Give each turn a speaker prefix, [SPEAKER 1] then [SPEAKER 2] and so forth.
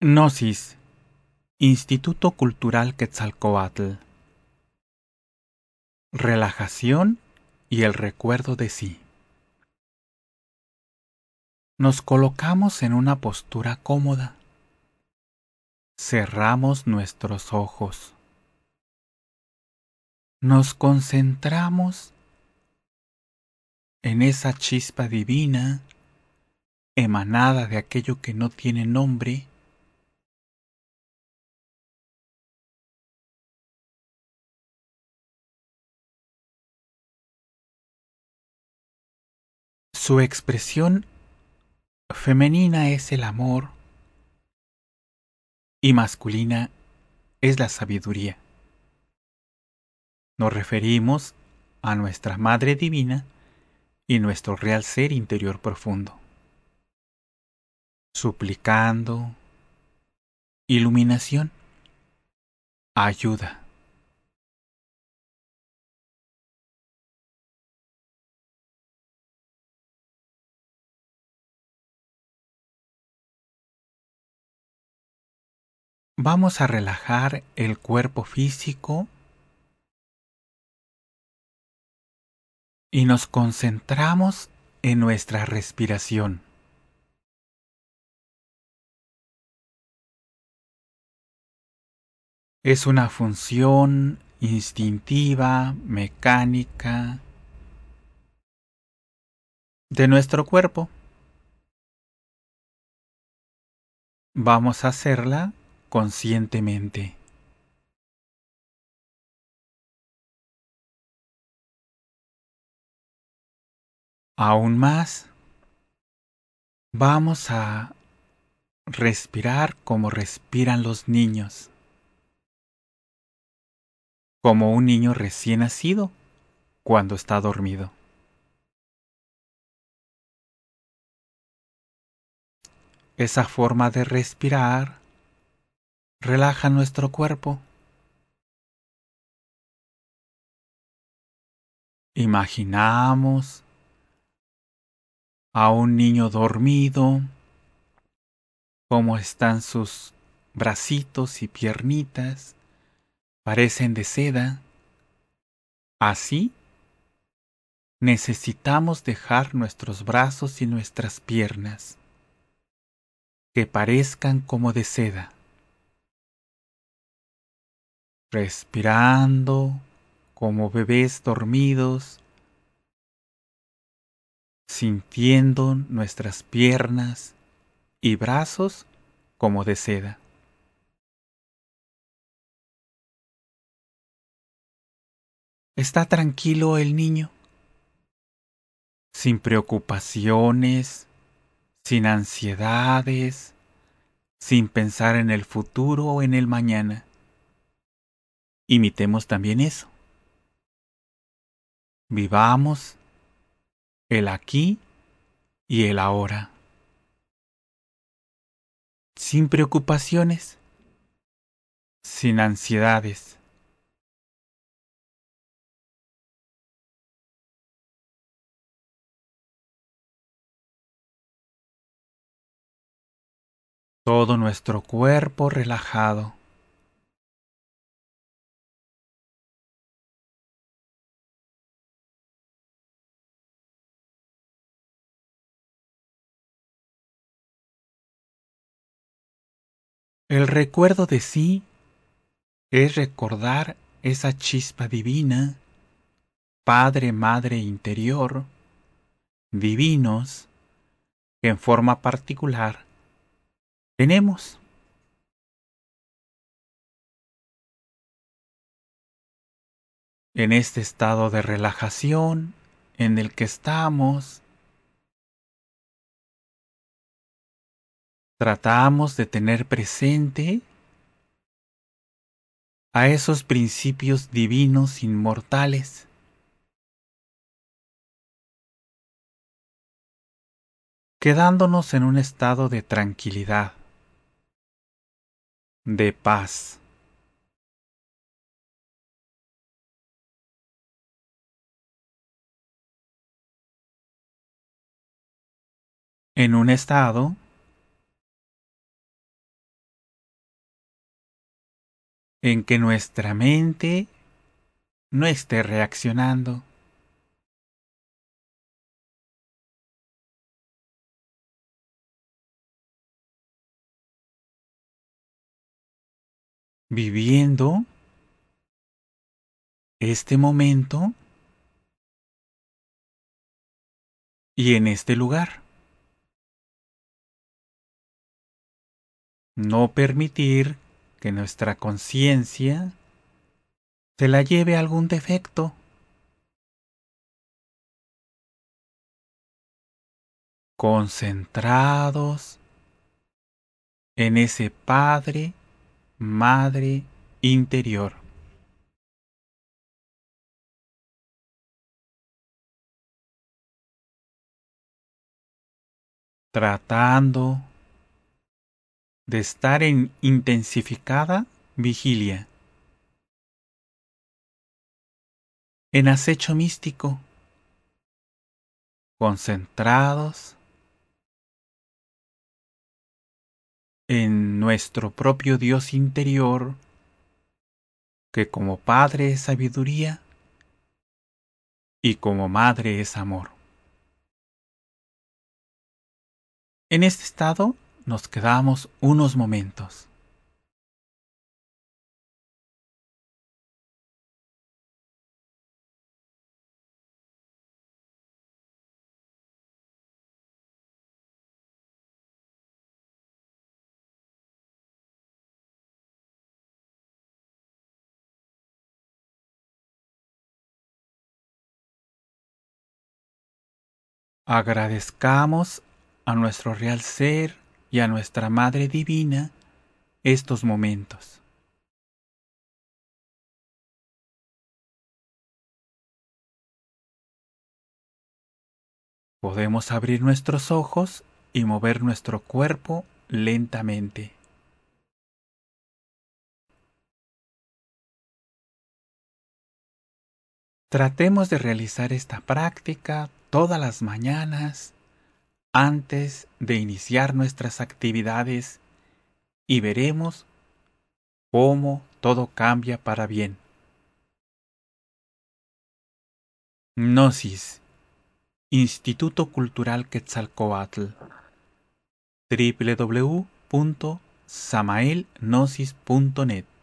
[SPEAKER 1] Gnosis, Instituto Cultural Quetzalcóatl. Relajación y el recuerdo de sí. Nos colocamos en una postura cómoda. Cerramos nuestros ojos. Nos concentramos en esa chispa divina emanada de aquello que no tiene nombre. Su expresión femenina es el amor y masculina es la sabiduría. Nos referimos a nuestra Madre Divina y nuestro real ser interior profundo, suplicando iluminación, ayuda. Vamos a relajar el cuerpo físico y nos concentramos en nuestra respiración. Es una función instintiva, mecánica de nuestro cuerpo. Vamos a hacerla conscientemente. Aún más, vamos a respirar como respiran los niños, como un niño recién nacido cuando está dormido. Esa forma de respirar relaja nuestro cuerpo. Imaginamos a un niño dormido, cómo están sus bracitos y piernitas, parecen de seda. Así necesitamos dejar nuestros brazos y nuestras piernas que parezcan como de seda, respirando como bebés dormidos, sintiendo nuestras piernas y brazos como de seda. Está tranquilo el niño, sin preocupaciones, sin ansiedades, sin pensar en el futuro o en el mañana. Imitemos también eso. Vivamos el aquí y el ahora, sin preocupaciones, sin ansiedades. Todo nuestro cuerpo relajado. El recuerdo de sí es recordar esa chispa divina, Padre, Madre interior, divinos, que en forma particular tenemos. En este estado de relajación en el que estamos, tratamos de tener presente a esos principios divinos inmortales, quedándonos en un estado de tranquilidad, de paz. En un estado en que nuestra mente no esté reaccionando. Viviendo este momento y en este lugar. No permitir que nuestra conciencia se la lleve a algún defecto. Concentrados en ese Padre, Madre interior. Tratando de estar en intensificada vigilia, en acecho místico, concentrados en nuestro propio Dios interior, que como Padre es sabiduría y como Madre es amor. En este estado nos quedamos unos momentos. Agradezcamos a nuestro real ser y a nuestra Madre Divina estos momentos. Podemos abrir nuestros ojos y mover nuestro cuerpo lentamente. Tratemos de realizar esta práctica todas las mañanas antes de iniciar nuestras actividades y veremos cómo todo cambia para bien. Gnosis, Instituto Cultural Quetzalcóatl, www.samaelgnosis.net